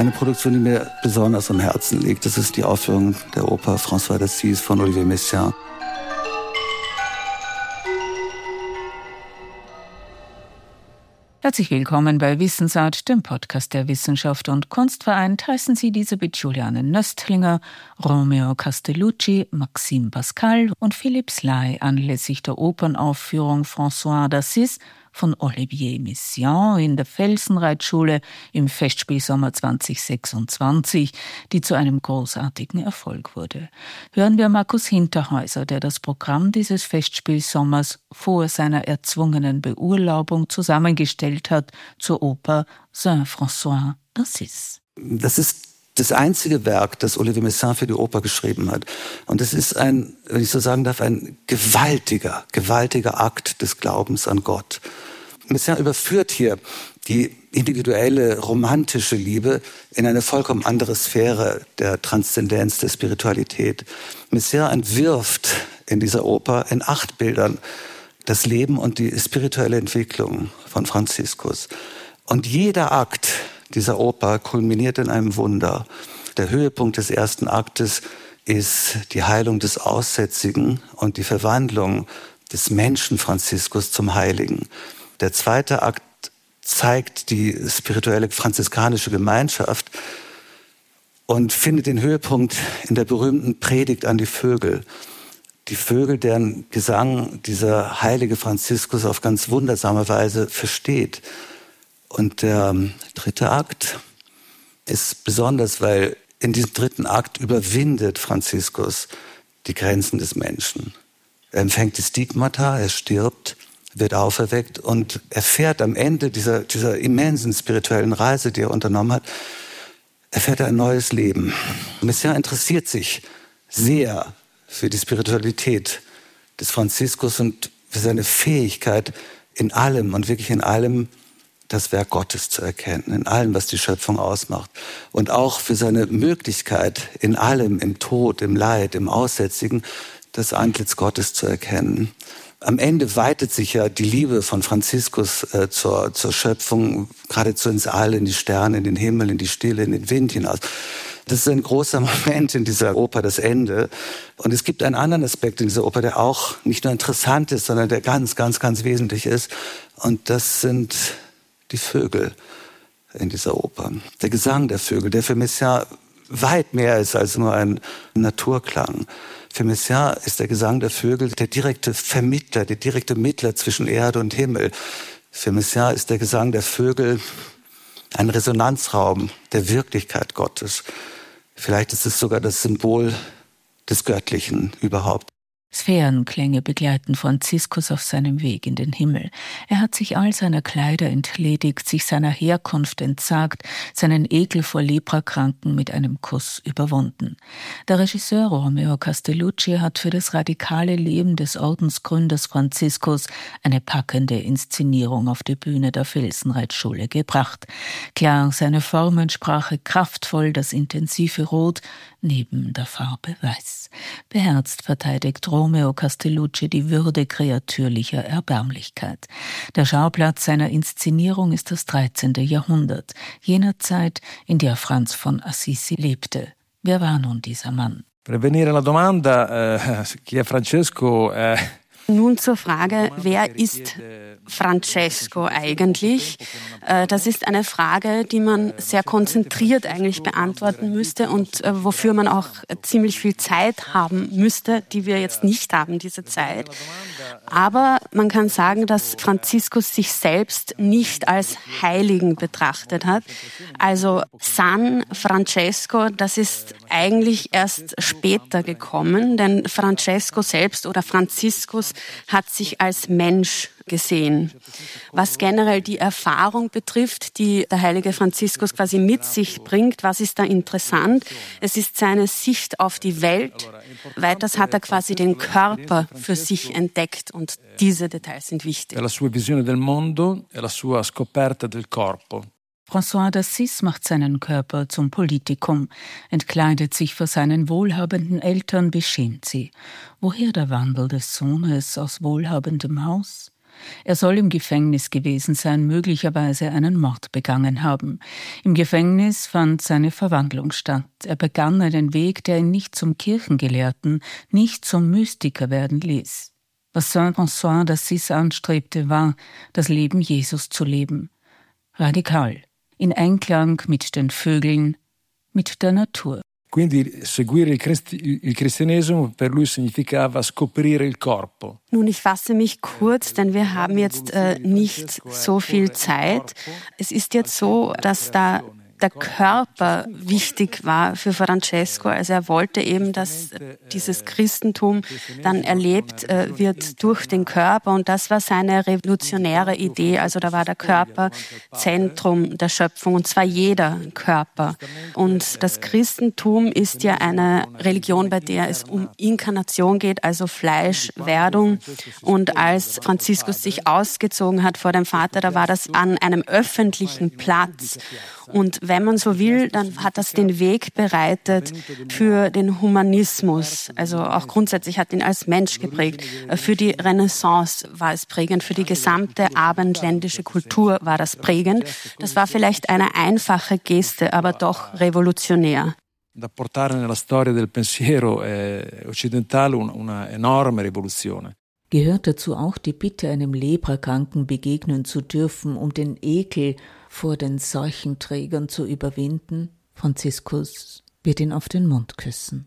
eine Produktion, die mir besonders am Herzen liegt. Das ist die Aufführung der Oper François d'Assise von Olivier Messiaen. Herzlich willkommen bei Wissensart, dem Podcast der Wissenschaft und Kunst vereint. Heißen Sie Elisabeth Juliane Nöstlinger, Romeo Castellucci, Maxime Pascal und Philippe Sly anlässlich der Opernaufführung François d'Assise von Olivier Messiaen in der Felsenreitschule im Festspielsommer 2026, die zu einem großartigen Erfolg wurde. Hören wir Markus Hinterhäuser, der das Programm dieses Festspielsommers vor seiner erzwungenen Beurlaubung zusammengestellt hat zur Oper Saint-François d'Assise. Das ist das einzige Werk, das Olivier Messiaen für die Oper geschrieben hat. Und es ist ein, wenn ich so sagen darf, ein gewaltiger Akt des Glaubens an Gott. Messiaen überführt hier die individuelle, romantische Liebe in eine vollkommen andere Sphäre der Transzendenz, der Spiritualität. Messiaen entwirft in dieser Oper in 8 Bildern das Leben und die spirituelle Entwicklung von Franziskus. Und jeder Akt dieser Oper kulminiert in einem Wunder. Der Höhepunkt des ersten Aktes ist die Heilung des Aussätzigen und die Verwandlung des Menschen Franziskus zum Heiligen. Der zweite Akt zeigt die spirituelle franziskanische Gemeinschaft und findet den Höhepunkt in der berühmten Predigt an die Vögel. Die Vögel, deren Gesang dieser heilige Franziskus auf ganz wundersame Weise versteht. Und der dritte Akt ist besonders, weil in diesem dritten Akt überwindet Franziskus die Grenzen des Menschen. Er empfängt die Stigmata, er stirbt, wird auferweckt und erfährt am Ende dieser immensen spirituellen Reise, die er unternommen hat, erfährt er ein neues Leben. Messiaen interessiert sich sehr für die Spiritualität des Franziskus und für seine Fähigkeit, in allem und wirklich in allem das Werk Gottes zu erkennen, in allem, was die Schöpfung ausmacht. Und auch für seine Möglichkeit, in allem, im Tod, im Leid, im Aussätzigen, das Antlitz Gottes zu erkennen. Am Ende weitet sich ja die Liebe von Franziskus zur Schöpfung geradezu ins All, in die Sterne, in den Himmel, in die Stille, in den Wind hinaus. Das ist ein großer Moment in dieser Oper, das Ende. Und es gibt einen anderen Aspekt in dieser Oper, der auch nicht nur interessant ist, sondern der ganz wesentlich ist. Und das sind die Vögel in dieser Oper. Der Gesang der Vögel, der für Messiaen weit mehr ist als nur ein Naturklang. Für Messiaen ist der Gesang der Vögel der direkte Vermittler, der direkte Mittler zwischen Erde und Himmel. Für Messiaen ist der Gesang der Vögel ein Resonanzraum der Wirklichkeit Gottes. Vielleicht ist es sogar das Symbol des Göttlichen überhaupt. Sphärenklänge begleiten Franziskus auf seinem Weg in den Himmel. Er hat sich all seiner Kleider entledigt, sich seiner Herkunft entsagt, seinen Ekel vor Leprakranken mit einem Kuss überwunden. Der Regisseur Romeo Castellucci hat für das radikale Leben des Ordensgründers Franziskus eine packende Inszenierung auf die Bühne der Felsenreitschule gebracht. Klar, seine Formensprache kraftvoll, das intensive Rot neben der Farbe Weiß. Beherzt verteidigt Romeo Castellucci die Würde kreatürlicher Erbärmlichkeit. Der Schauplatz seiner Inszenierung ist das 13. Jahrhundert, jener Zeit, in der Franz von Assisi lebte. Wer war nun dieser Mann? Per venire alla domanda, chi è Francesco? Nun zur Frage, wer ist Francesco eigentlich? Das ist eine Frage, die man sehr konzentriert eigentlich beantworten müsste und wofür man auch ziemlich viel Zeit haben müsste, die wir jetzt nicht haben, diese Zeit. Aber man kann sagen, dass Franziskus sich selbst nicht als Heiligen betrachtet hat. Also San Francesco, das ist eigentlich erst später gekommen, denn Francesco selbst oder Franziskus hat sich als Mensch gesehen. Was generell die Erfahrung betrifft, die der heilige Franziskus quasi mit sich bringt, was ist da interessant? Es ist seine Sicht auf die Welt. Weiters hat er quasi den Körper für sich entdeckt und diese Details sind wichtig. La sua visione del mondo e la sua scoperta del corpo. François d'Assise macht seinen Körper zum Politikum, entkleidet sich vor seinen wohlhabenden Eltern, beschämt sie. Woher der Wandel des Sohnes aus wohlhabendem Haus? Er soll im Gefängnis gewesen sein, möglicherweise einen Mord begangen haben. Im Gefängnis fand seine Verwandlung statt. Er begann einen Weg, der ihn nicht zum Kirchengelehrten, nicht zum Mystiker werden ließ. Was Saint François d'Assise anstrebte, war, das Leben Jesus zu leben. Radikal, in Einklang mit den Vögeln, mit der Natur. Quindi seguire il cristianesimo per lui significava scoprire il corpo. Nun, ich fasse mich kurz, denn wir haben jetzt nicht so viel Zeit. Es ist jetzt so, dass da der Körper wichtig war für Francesco. Also er wollte eben, dass dieses Christentum dann erlebt wird durch den Körper. Und das war seine revolutionäre Idee. Also da war der Körper Zentrum der Schöpfung, und zwar jeder Körper. Und das Christentum ist ja eine Religion, bei der es um Inkarnation geht, also Fleischwerdung. Und als Franziskus sich ausgezogen hat vor dem Vater, da war das an einem öffentlichen Platz. Und wenn man so will, dann hat das den Weg bereitet für den Humanismus. Also auch grundsätzlich hat ihn als Mensch geprägt. Für die Renaissance war es prägend, für die gesamte abendländische Kultur war das prägend. Das war vielleicht eine einfache Geste, aber doch revolutionär. Da portare nella storia del pensiero occidentale una enorme rivoluzione. Gehört dazu auch die Bitte, einem Leprakranken begegnen zu dürfen, um den Ekel vor den Seuchenträgern zu überwinden? Franziskus wird ihn auf den Mund küssen.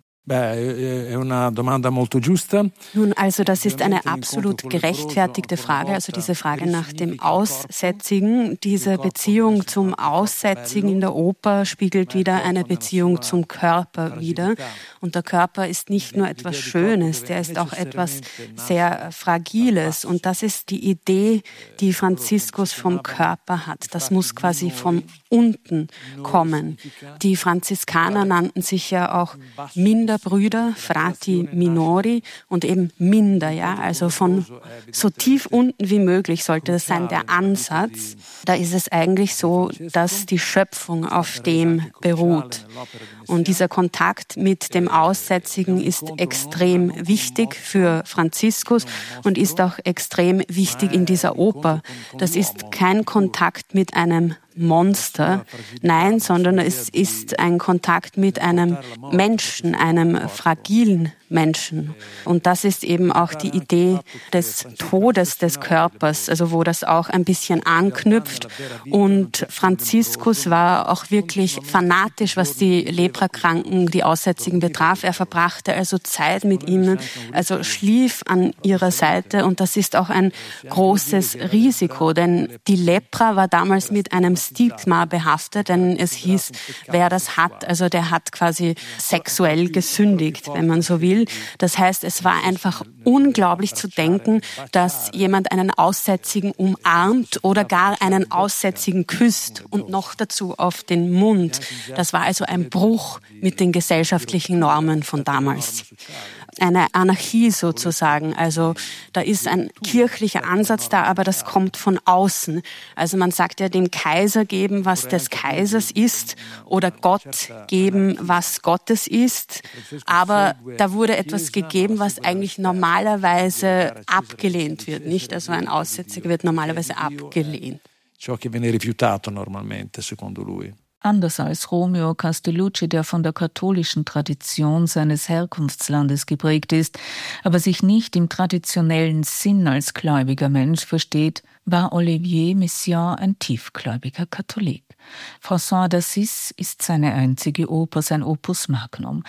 È una domanda molto giusta. Nun, also das ist eine absolut gerechtfertigte Frage, also diese Frage nach dem Aussätzigen. Diese Beziehung zum Aussätzigen in der Oper spiegelt wieder eine Beziehung zum Körper wider. Und der Körper ist nicht nur etwas Schönes, der ist auch etwas sehr Fragiles. Und das ist die Idee, die Franziskus vom Körper hat. Das muss quasi von unten kommen. Die Franziskaner nannten sich ja auch Minderbrüder, Frati Minori, und eben minder, ja, also von so tief unten wie möglich sollte das sein, der Ansatz. Da ist es eigentlich so, dass die Schöpfung auf dem beruht. Und dieser Kontakt mit dem Aussätzigen ist extrem wichtig für Franziskus und ist auch extrem wichtig in dieser Oper. Das ist kein Kontakt mit einem Monster, nein, sondern es ist ein Kontakt mit einem Menschen, einem fragilen Menschen. Und das ist eben auch die Idee des Todes des Körpers, also wo das auch ein bisschen anknüpft. Und Franziskus war auch wirklich fanatisch, was die Leprakranken, die Aussätzigen betraf. Er verbrachte also Zeit mit ihnen, also schlief an ihrer Seite, und das ist auch ein großes Risiko, denn die Lepra war damals mit einem Stigma behaftet, denn es hieß, wer das hat, also der hat quasi sexuell gesündigt, wenn man so will. Das heißt, es war einfach unglaublich zu denken, dass jemand einen Aussätzigen umarmt oder gar einen Aussätzigen küsst, und noch dazu auf den Mund. Das war also ein Bruch mit den gesellschaftlichen Normen von damals. Eine Anarchie sozusagen. Also da ist ein kirchlicher Ansatz da, aber das kommt von außen. Also man sagt ja, dem Kaiser geben, was des Kaisers ist, oder Gott geben, was Gottes ist. Aber da wurde etwas gegeben, was eigentlich normalerweise abgelehnt wird, nicht? Also ein Aussätziger wird normalerweise abgelehnt. Ciò che viene rifiutato normalmente, secondo lui. Anders als Romeo Castellucci, der von der katholischen Tradition seines Herkunftslandes geprägt ist, aber sich nicht im traditionellen Sinn als gläubiger Mensch versteht, war Olivier Messiaen ein tiefgläubiger Katholik. François d'Assise ist seine einzige Oper, sein Opus Magnum.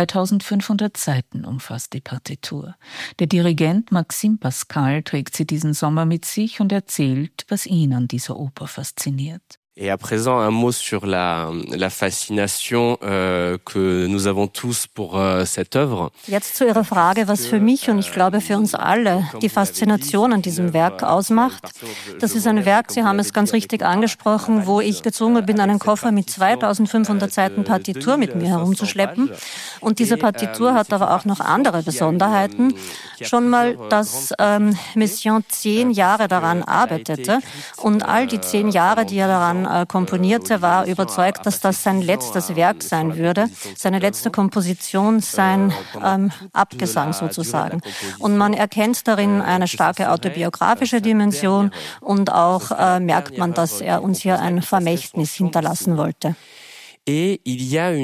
2500 Seiten umfasst die Partitur. Der Dirigent Maxime Pascal trägt sie diesen Sommer mit sich und erzählt, was ihn an dieser Oper fasziniert. Et à présent, un mot sur la fascination que nous avons tous pour cette œuvre. Jetzt zu Ihrer Frage, was für mich und ich glaube für uns alle die Faszination an diesem Werk ausmacht. Das ist ein Werk, Sie haben es ganz richtig angesprochen, wo ich gezwungen bin, einen Koffer mit 2500 Seiten Partitur mit mir herumzuschleppen. Und diese Partitur hat aber auch noch andere Besonderheiten. Schon mal, dass Messiaen 10 Jahre daran arbeitete, und all die 10 Jahre, die er daran dann komponierte, war überzeugt, dass das sein letztes Werk sein würde, seine letzte Komposition, sein Abgesang sozusagen. Und man erkennt darin eine starke autobiografische Dimension und auch merkt man, dass er uns hier ein Vermächtnis hinterlassen wollte. Et il y a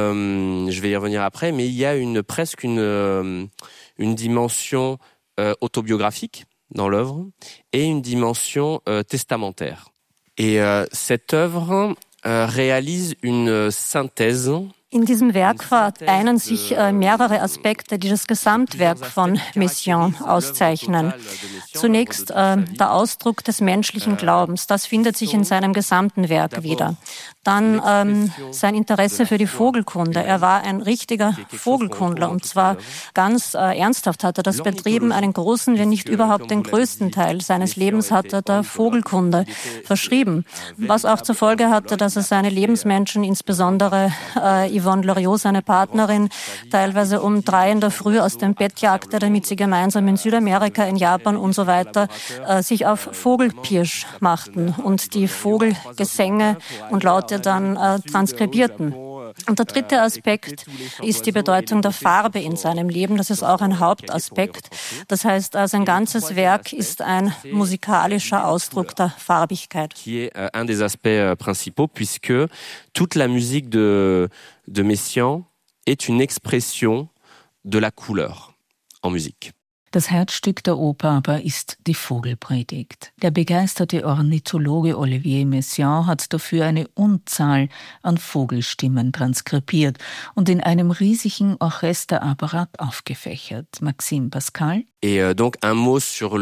je vais y revenir après, mais il y a presque une dimension autobiographique dans l'œuvre et une dimension testamentaire. Et cette œuvre réalise une synthèse. In diesem Werk vereinen sich mehrere Aspekte, die das Gesamtwerk von Messiaen auszeichnen. Zunächst der Ausdruck des menschlichen Glaubens, das findet sich in seinem gesamten Werk wieder. Dann sein Interesse für die Vogelkunde. Er war ein richtiger Vogelkundler und zwar ganz ernsthaft hat er das betrieben. Einen großen, wenn nicht überhaupt den größten Teil seines Lebens hat er der Vogelkunde verschrieben. Was auch zur Folge hatte, dass er seine Lebensmenschen, insbesondere Yvonne Loriot, seine Partnerin, teilweise um 3 in der Früh aus dem Bett jagte, damit sie gemeinsam in Südamerika, in Japan und so weiter sich auf Vogelpirsch machten und die Vogelgesänge und Laute dann transkribierten. Und der dritte Aspekt ist die Bedeutung der Farbe in seinem Leben. Das ist auch ein Hauptaspekt. Das heißt, sein ganzes Werk ist ein musikalischer Ausdruck der Farbigkeit. Qui est un des aspects principaux, puisque toute la musique de Messiaen est une expression de la couleur en musique. Das Herzstück der Oper aber ist die Vogelpredigt. Der begeisterte Ornithologe Olivier Messiaen hat dafür eine Unzahl an Vogelstimmen transkribiert und in einem riesigen Orchesterapparat aufgefächert. Maxime Pascal. Et donc un mot sur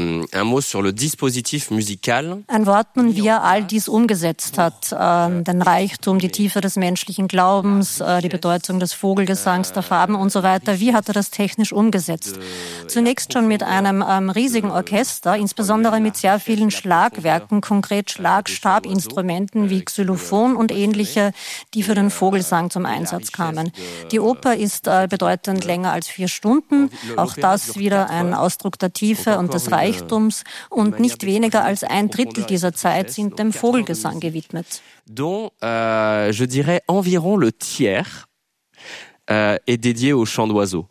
le dispositif musical. Ein Wort nun, wie er all dies umgesetzt hat. Den Reichtum, die Tiefe des menschlichen Glaubens, die Bedeutung des Vogelgesangs, der Farben und so weiter. Wie hat er das technisch umgesetzt? Zunächst schon mit einem riesigen Orchester, insbesondere mit sehr vielen Schlagwerken, konkret Schlagstabinstrumenten wie Xylophon und ähnliche, die für den Vogelsang zum Einsatz kamen. Die Oper ist bedeutend länger als 4 Stunden. Auch das wieder ein Ausdruck der Tiefe und des Reichtums und nicht weniger als 1/3 dieser Zeit sind dem Vogelgesang gewidmet. Dont, je dirais, environ le tiers est dédié au chant d'oiseaux.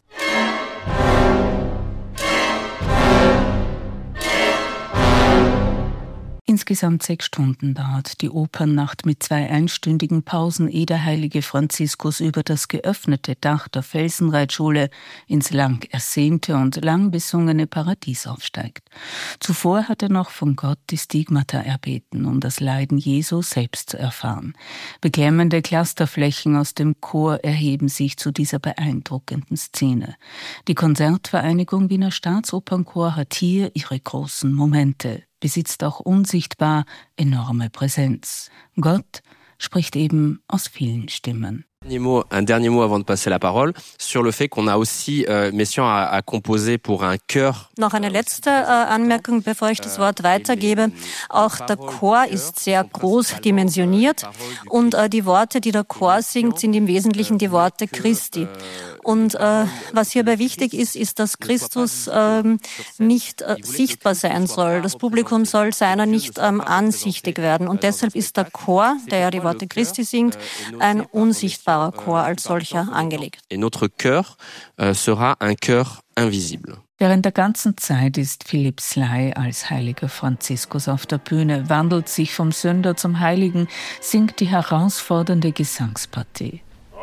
Insgesamt 6 Stunden dauert die Opernnacht mit 2 einstündigen Pausen, ehe der heilige Franziskus über das geöffnete Dach der Felsenreitschule ins lang ersehnte und lang besungene Paradies aufsteigt. Zuvor hat er noch von Gott die Stigmata erbeten, um das Leiden Jesu selbst zu erfahren. Beklemmende Clusterflächen aus dem Chor erheben sich zu dieser beeindruckenden Szene. Die Konzertvereinigung Wiener Staatsopernchor hat hier ihre großen Momente, besitzt auch unsichtbar enorme Präsenz. Gott spricht eben aus vielen Stimmen. Un dernier mot avant de passer la parole sur le fait qu'on a aussi Messiaen a composé pour un chœur. Noch eine letzte Anmerkung, bevor ich das Wort weitergebe. Auch der Chor ist sehr groß dimensioniert und die Worte, die der Chor singt, sind im Wesentlichen die Worte Christi. Und was hierbei wichtig ist, ist, dass Christus nicht sichtbar sein soll. Das Publikum soll seiner nicht ansichtig werden. Und deshalb ist der Chor, der ja die Worte Christi singt, ein unsichtbarer Chor als solcher angelegt. Et notre chœur sera un chœur invisible. Während der ganzen Zeit ist Philipp Sly als heiliger Franziskus auf der Bühne, wandelt sich vom Sünder zum Heiligen, singt die herausfordernde Gesangspartie.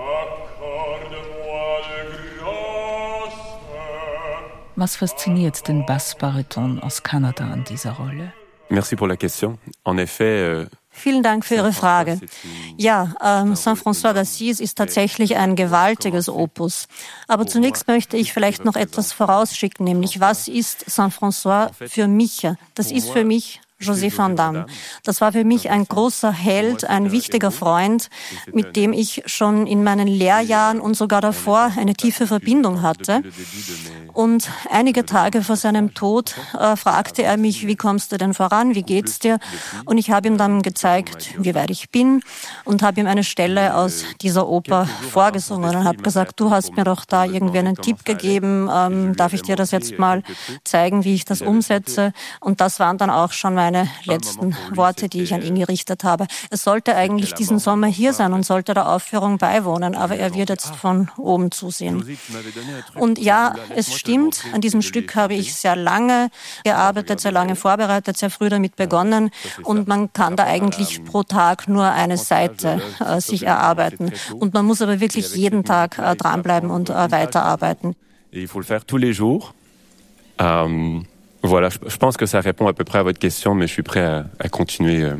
Was fasziniert den Bassbariton aus Kanada an dieser Rolle? Merci pour la question. En effet, Vielen Dank für Ihre Frage. Ja, Saint-François d'Assise ist tatsächlich ein gewaltiges Opus. Aber zunächst möchte ich vielleicht noch etwas vorausschicken, nämlich was ist Saint-François für mich? Das ist für mich Joseph Van Damme. Das war für mich ein großer Held, ein wichtiger Freund, mit dem ich schon in meinen Lehrjahren und sogar davor eine tiefe Verbindung hatte. Und einige Tage vor seinem Tod fragte er mich, wie kommst du denn voran, wie geht's dir? Und ich habe ihm dann gezeigt, wie weit ich bin und habe ihm eine Stelle aus dieser Oper vorgesungen und habe gesagt, du hast mir doch da irgendwie einen Tipp gegeben, darf ich dir das jetzt mal zeigen, wie ich das umsetze? Und das waren dann auch schon meine meine letzten Worte, die ich an ihn gerichtet habe. Er sollte eigentlich diesen Sommer hier sein und sollte der Aufführung beiwohnen, aber er wird jetzt von oben zusehen. Und ja, es stimmt, an diesem Stück habe ich sehr lange gearbeitet, sehr lange vorbereitet, sehr früh damit begonnen und man kann da eigentlich pro Tag nur eine Seite sich erarbeiten. Und man muss aber wirklich jeden Tag dranbleiben und weiterarbeiten. Il faut le faire tous les jours. Voilà, je pense que ça répond à peu près à votre question, mais je suis prêt à continuer.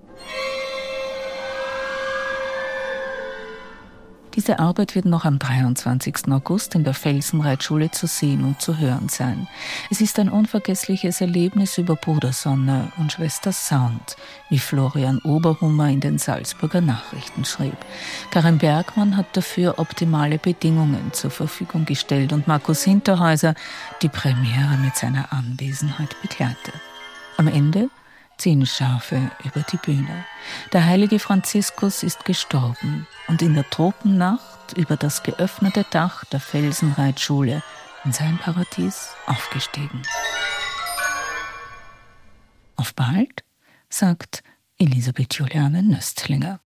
Diese Arbeit wird noch am 23. August in der Felsenreitschule zu sehen und zu hören sein. Es ist ein unvergessliches Erlebnis über Bruder Sonne und Schwester Sound, wie Florian Oberhummer in den Salzburger Nachrichten schrieb. Karin Bergmann hat dafür optimale Bedingungen zur Verfügung gestellt und Markus Hinterhäuser die Premiere mit seiner Anwesenheit begleitet. Am Ende 10 Schafe über die Bühne. Der heilige Franziskus ist gestorben und in der Tropennacht über das geöffnete Dach der Felsenreitschule in sein Paradies aufgestiegen. Auf bald, sagt Elisabeth Juliane Nöstlinger.